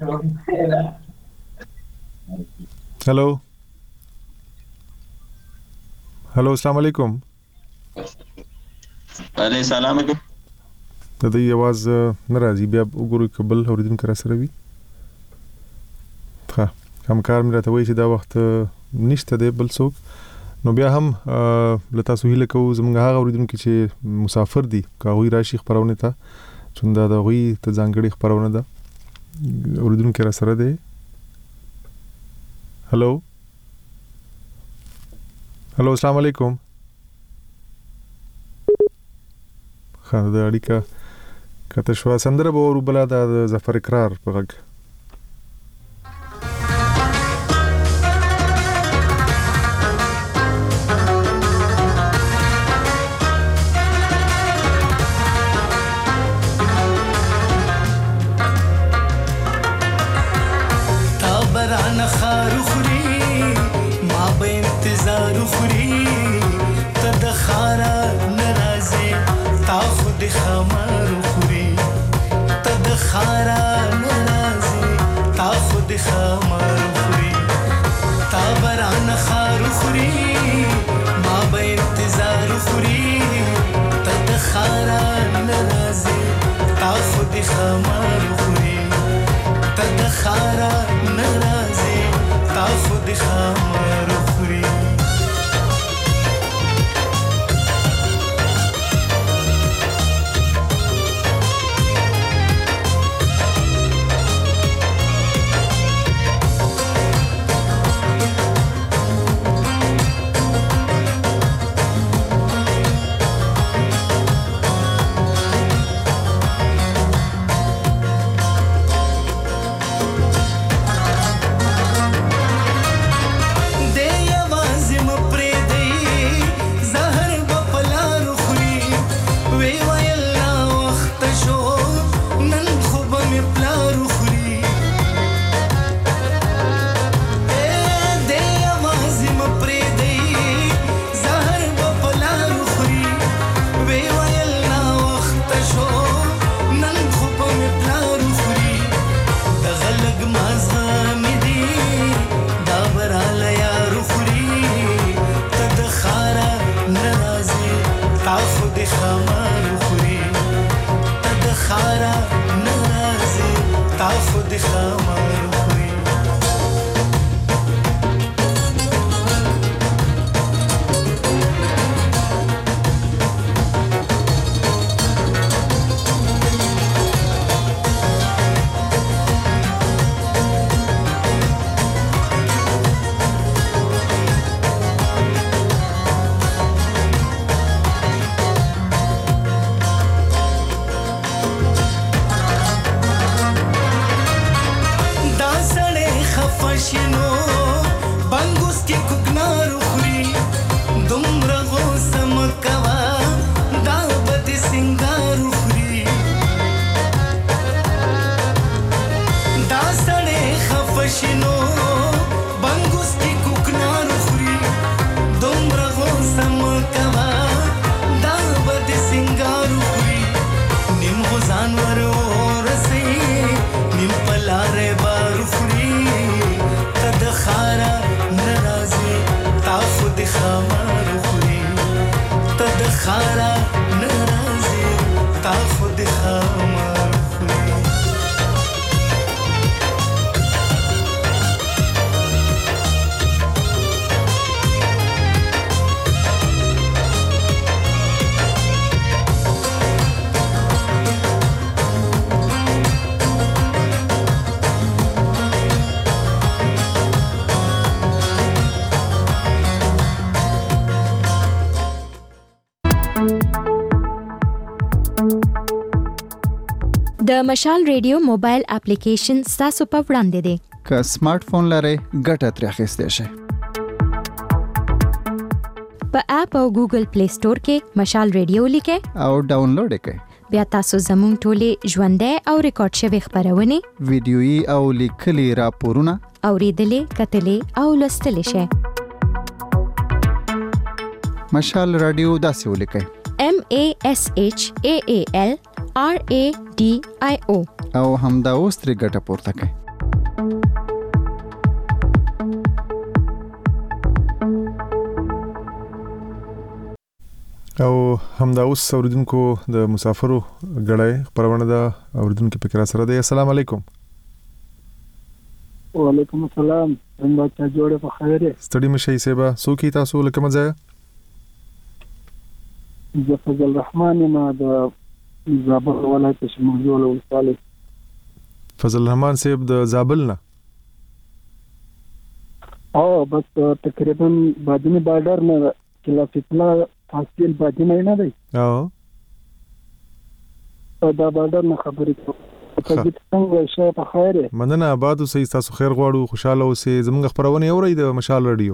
Speaker 1: هالو السلام علیکم
Speaker 14: وعلیکم السلام
Speaker 1: د دې आवाज ناراضي بیا وګورئ قبل اوردونکو را سره وي ښه کوم کار مې راته وایي چې دا وخت نشته دی بل څوک نو بیا هم لته سهیله کو زمونږ هغه اوریدونکو چې مسافر دي کاوی راشي خبرونه ته چوندا د غوي ته ځانګړي خبرونه ده اوریدونکو را سره دی هالو السلام علیکم خاله د اړیکا کته شو سندره به ورو بل د ظفر اقرار په غږ
Speaker 6: رانه خار خوري ما به انتظار خوري ته د خارا ناراضي تا خود خمار خوري ته د خارا ناراضي تا خود خمار خوري
Speaker 8: د مشال ریډیو موبایل اپلیکیشن تاسو په وړاندې دی.
Speaker 3: که سمارټ فون لرئ ګټه ترې اخیستی شئ.
Speaker 8: په اپ او ګوګل پلی سٹور کې مشال ریډیو لیکئ
Speaker 3: او ډاونلوډ یې کړئ.
Speaker 8: بیا تاسو زموږ ټولې ژوندۍ او ریکارډ شوي خپرونې،
Speaker 3: ویډیويي او لیکلي راپورونه
Speaker 8: اوریدلې، کتلې او لوستلی شئ.
Speaker 3: مشال رادیو داسې ولیکئ:
Speaker 8: MASHAALRADIO
Speaker 3: او همدا اوس ترې ګټه پورته کړئ.
Speaker 1: او همدا اوس اوریدونکو د مسافرو غړای خبرونه ده اوریدونکو په کرا سره ده. السلام علیکم.
Speaker 9: وعلیکم السلام. څنګه تاسو جوړه په خیر یې؟
Speaker 1: ستړي مشي سیبا سوکي تاسو لکه مزه؟
Speaker 9: زه فضل الرحمن ما د زابل ولایت شمالي ولسوالۍ.
Speaker 1: فضل الرحمن صاحب د زابل نه؟
Speaker 9: بس تقریبا بادینی بارډر نه کلافیتلا حاصل بادینه نه دی.
Speaker 1: دا
Speaker 9: بارډر نه خبرې کوم. څنګه شې په خیر یې؟
Speaker 1: مننه آباد اوسئ، تاسو خیر غواړو، خوشاله اوسئ. زموږ خبرونه اورئ د مشال رادیو؟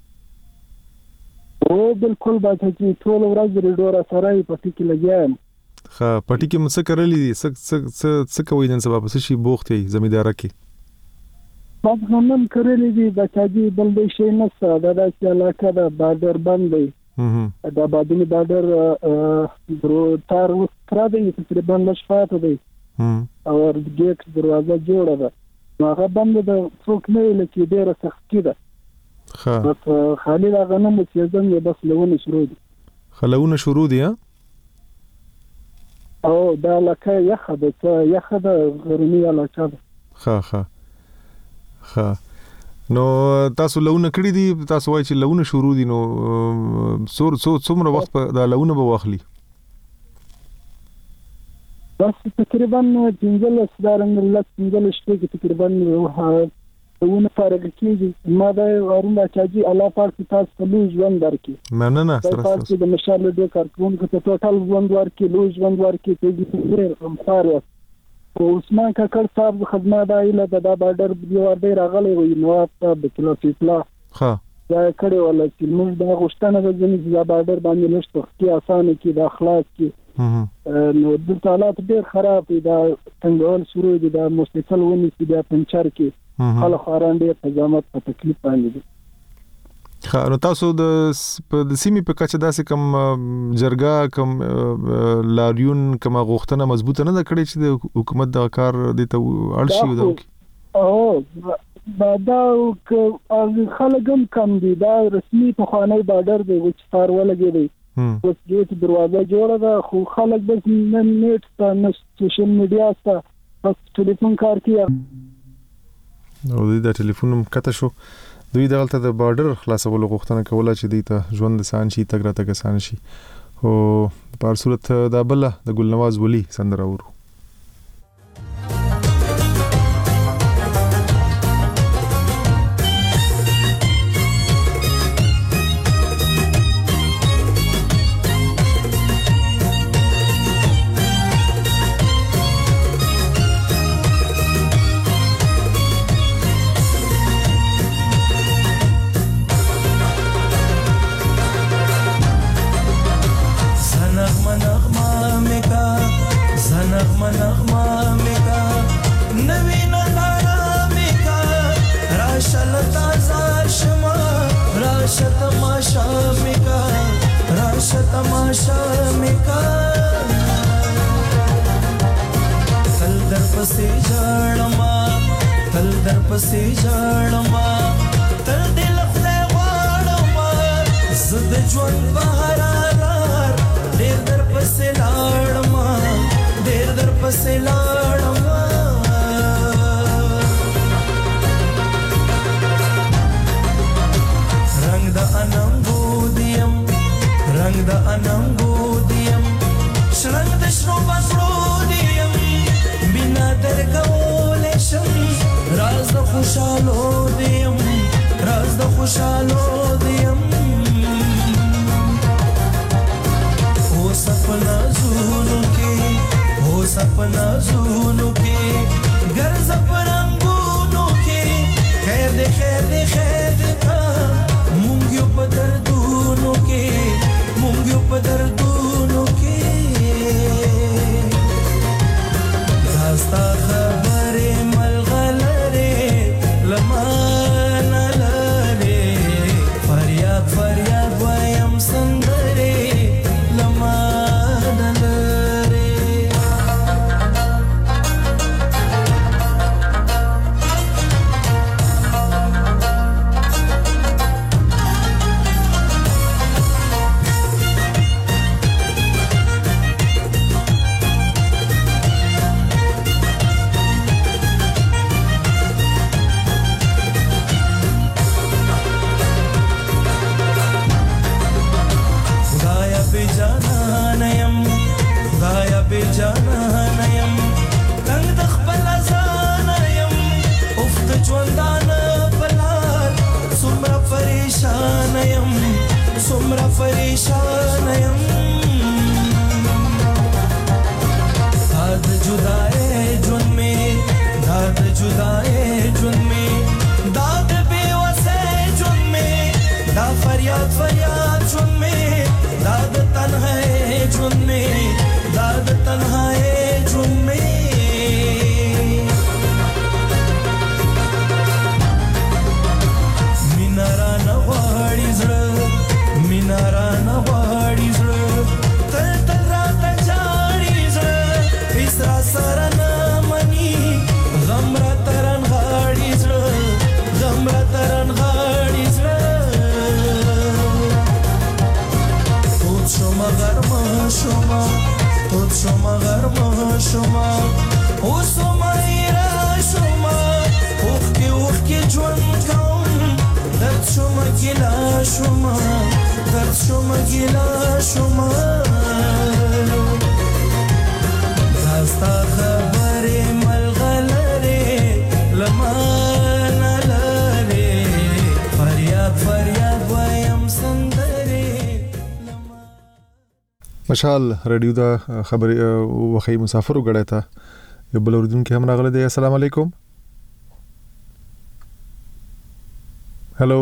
Speaker 9: بالکل باته چې ټول ورځ ریډیو را سره پټی کې لګیایم.
Speaker 1: ښه پټی کې مڅ کړلې دي څه کوي نن سبا پس شي بوختي زمیدار کې؟
Speaker 9: بس نن کړلې دي بچاجي بل دې شي نه ساده دا چې علاقه دا بارډر باندې دا بادینی بارډر درو تار وسترا دی تقریبا لشفات دی او ګیټ دروازه جوړه ده، هغه باندې د څوک نه لکه ډیره سخت ده.
Speaker 14: بس خالي لا غنم سیزن یې بس لونه شروع دي
Speaker 1: خلونه شروع دي
Speaker 14: او دا لکه یخه د غرنی علاقه ده
Speaker 1: ها نو تاسو لونه کړی دي تاسو وایي چې لونه شروع دي نو څومره وخت دا لونه به واخلي
Speaker 14: بس تقریبا 15 دارنګ لږ 15 شپې تقریبا ونه فارغ کیږي ما دا ورونه چاجي الله پاک تاسو ته لوی ژوند درکړي
Speaker 1: مننه سره
Speaker 14: تاسو د مشال د کارکونکو ته ټوټل ژوند ورکړي لوی ژوند ورکړي ته دې هم فارغ او عثمان کاکړ صاحب خدمت دایله د بارډر دی ور راغلی وي نو تاسو د کلاسیکلا دا کړي ولا چې موږ د غشتنه د ځینې د بارډر باندې نشته کې اسانه کې د اخلاق کې نو د حالات ډېر خراب دي دا څنګه شروع دي دا مستقل ونی چې د پنچر کې خلک خاران ډېر تجامت په تکلیف باندې دي
Speaker 1: نو تاسو د سیمې په کچه داسې کم جرګه کم لاریون کم غوښتنه مضبوطه نه کړې چې د حکومت د کار د ته اړ شي دا
Speaker 14: خلګم کم دي دا رسمي په خانه بارډر دی چې فار ولګي دی اوس دې دروازه جوړه ده خو خلک بس نت نه سوشل میډیا ته بس ټلیفون کار کوي
Speaker 1: نو د ټلیفون کته شو دوی دغلته د بارډر خلاصولو غوښتنه کوله چې دوی ته ژوند آسان شي تګ راتګ آسان شي او په صورت دا بل د ګلنواز ولی سندره ورو
Speaker 15: سره نه مني غم را ترن
Speaker 6: ګلا شوما درد شوما ګلا شوما داستا خبرې ملغلره لما نلره فریاد فریاد وایم سندره
Speaker 1: مشال رادیو دا خبري وخی مسافر وګړی تا یو بل اوریدونکو هم راغلی دی. السلام علیکم. هلو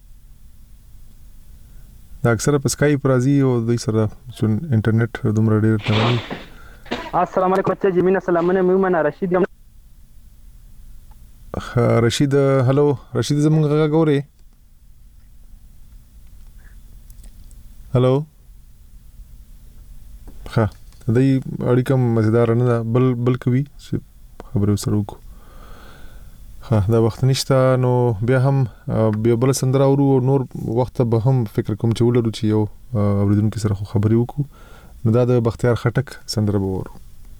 Speaker 1: دا اکثره په سکایپ راځي او دوی سره چې انټرنیټ دومره ډیر نه وي.
Speaker 15: السلام علیکم بچا جمینا سلامونه مومن رشید
Speaker 1: رشید هلو رشید زمونږ غوړې هلو ها دای اړیکم مزیدار نه بل کوي خبرو سره وکړو. ها دا وخت نشته نو بیا هم بیا بل سندره ورو نور وخت به هم فکر کوم چې ولرو چې یو اوریدونکو سره خبري وکړو. نو دا د بختیار خټک سندره به ورو.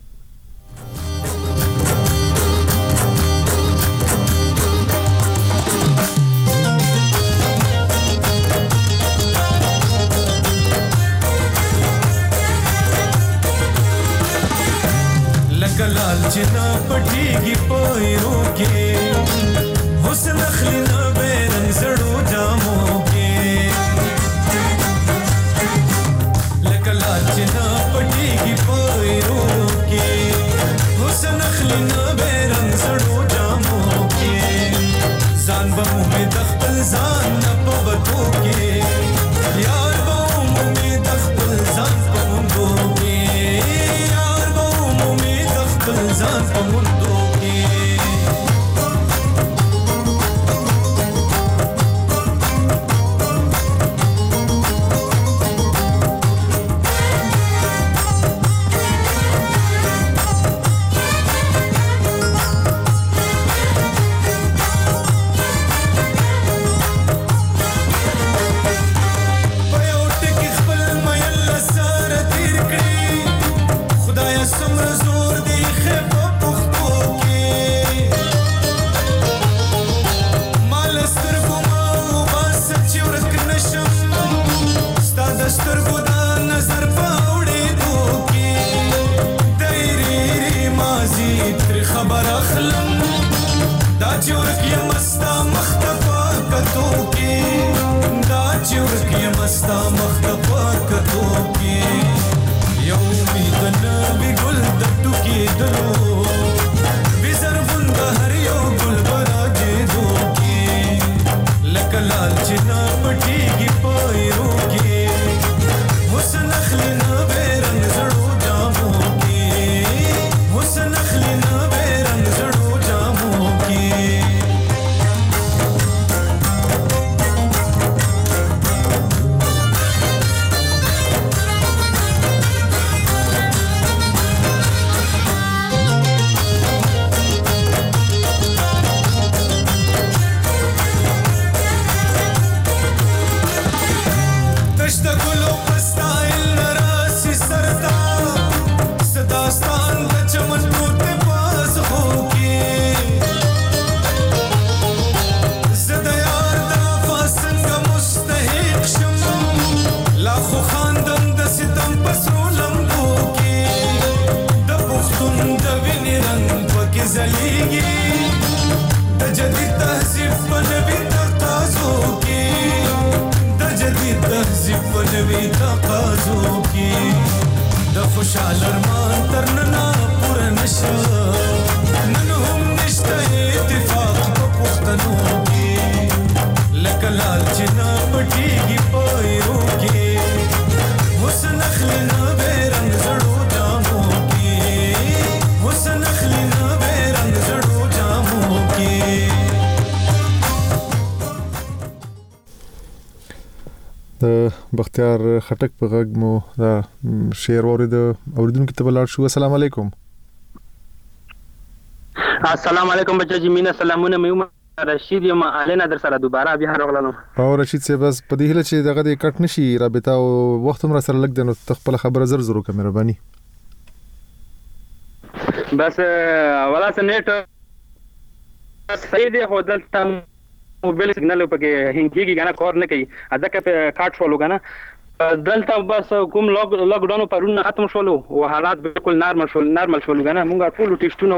Speaker 6: لال جنا پټیږي پویرو کې حسن اخلینا بیرنګ زړو جامو کې لکه لال جنا پټیږي پویرو کې حسن اخلینا بیرنګ زړو جامو کې ځان به مې د خپل ځان په بتو کې یار به مې د خپل ځان په مونږو کې ځان په مونږو کې
Speaker 1: بختیار خټک په غږ مو دا شعر اورید اوریدونکو ته بلار شو. السلام علیکم.
Speaker 15: السلام علیکم بچا جمینا سلامونه مې رشید یم الینا در سره دوباره بیا راغلم.
Speaker 1: او رشید صاحب بس په دې هله چې دغه د کټ نشي رابطه او وخت هم را سره لګ دنو تخپل خبره زر وکړه مهرباني.
Speaker 15: بس اوله سنټ صحیح دی خو دلته موبایل سیګنل پکې هینګيږي کنه کار نه کوي ځکه په کاټ شولو کنه دلته بس کوم لاک ډاون پرونه ختم شولو او حالات بالکل نارمل شول کنه موږ ټول ټیسټونه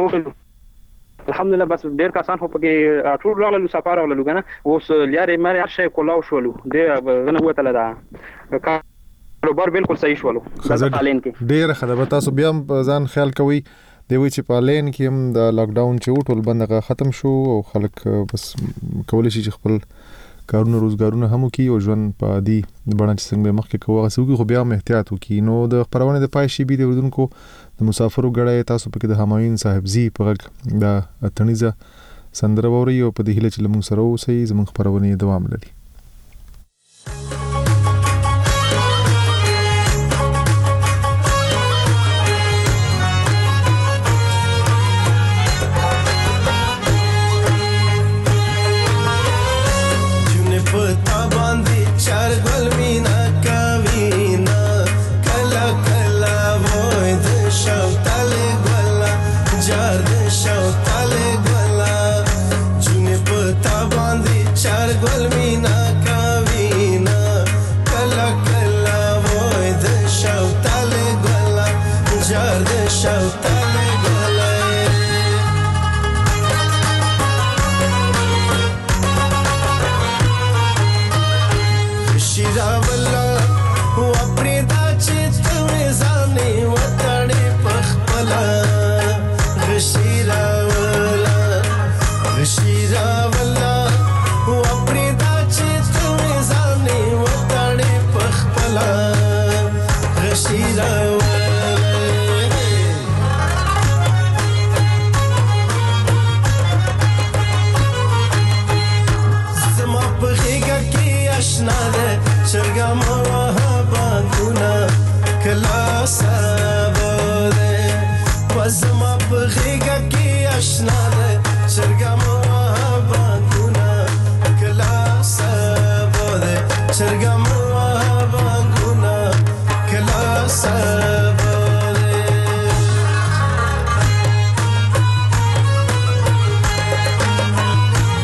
Speaker 15: وکړو الحمدلله بس ډیر کسان خو پکې ټول راغلو سفر راغلو کنه اوس لارې مری هر شي کولاو شولو د غنه وته لدا کاروبار بالکل صحیح شولو د پالین کې
Speaker 1: ډیر خدمات تاسو بیا ځان خیال کوي دی وی چې پالین کې هم د لاک ډاون چې ټول بندغه ختم شو او خلک بس کولای شي چې خپل کارونه روزګارونه هم کوي او ژوند په دې باندې څنګه مخکې کوه غسوږي خو بیا هم احتیاط وکړي. نو د خبرونه د پای شي بي د وردونکو د مسافرو غړې تاسو پکې د همایون صاحب زی په غږ د اتنیزه سندره ووري او په دې هله چې لمون سره اوسئ زموږ خبرونه دوام لري.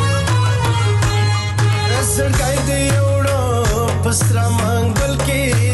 Speaker 16: Pasra mangol ke